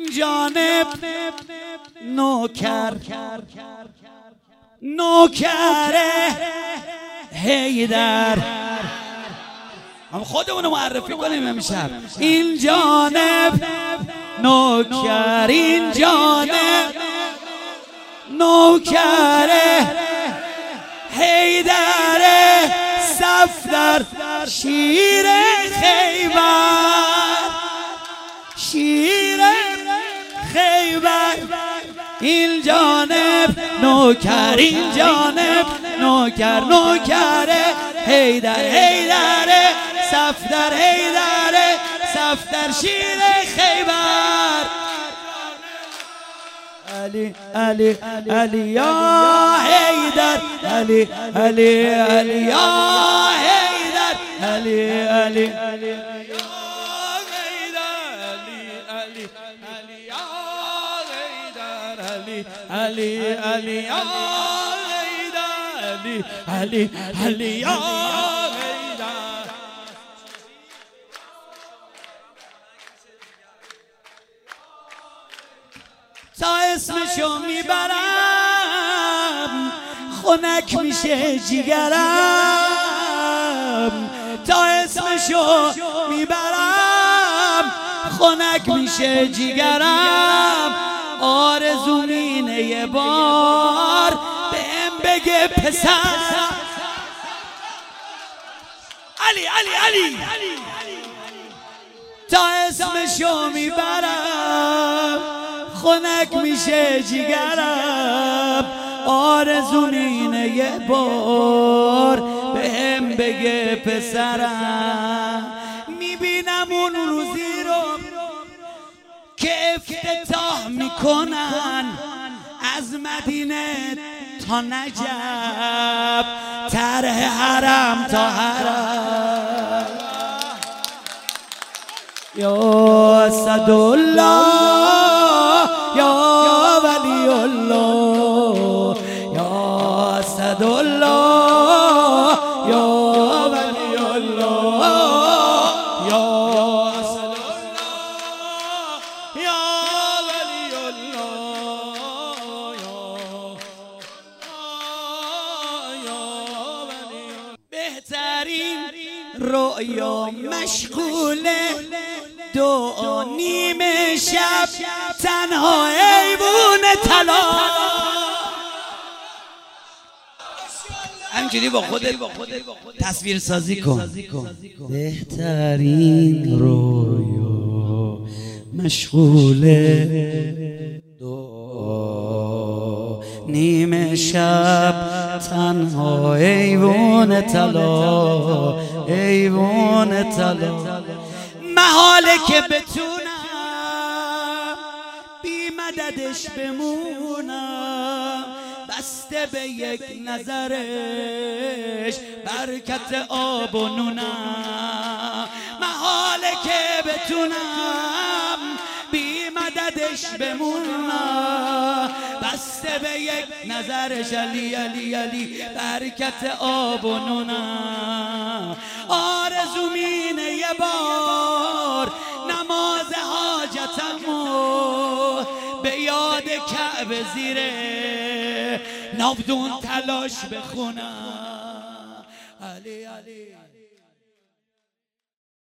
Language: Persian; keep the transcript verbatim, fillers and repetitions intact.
جانب نوکر نوکر حیدر. هم خودمونو معرفی کنیم امشب. این جانب نوکر، این جانب نوکر حیدر صفدر شیر خیبر، شیر خیبر. این جانب نوکر، این جانب نوکر نوکر حیدر، حیدر صفدر، حیدر صفدر شیر خیبر. علی علی علی یا حیدر، علی علی علی یا حیدر، علی علی علی یا حیدر، علی علی یا حیدر، علی علی علی یا حیدر، علی علی یا حیدر. تا اسمشو میبرم خنک میشه جیگرم، تا اسمشو میبرم خنک میشه جیگرم. آرزومینه یه بار بهم بگه پسر. علی علی علی تا اسمشو میبرم خنک میشه جیگرم. آرزومینه یه بار بهم بگه پسرم. میبینم اون روزی رو که افتتاح میکنن از مدینه تا نجف، طرح حرم تا حرم. یا اسدالله یا ولی الله، یا اسدالله یا ولی الله، یا اسدالله یا ولی الله، یا ولی الله. بهترین رؤیا مشغوله دو نیمه شب تنها ایوون طلا. همینجوری با خودت تصویر سازی کن. بهترین رویا مشغوله دو نیمه شب تنها ایوون طلا، ایوون طلا. محاله که بتونم بی مددش بمونم، بسته به یک نظرش برکت آب و نونم. محاله که بتونم بی مددش بمونم، بسته به یک نظرش علی علی علی برکت آب و نونم. آرزومینه یه بار نماز حاجتمو به یاد کعبه زیره ناودون تلاش بخونم. علی علی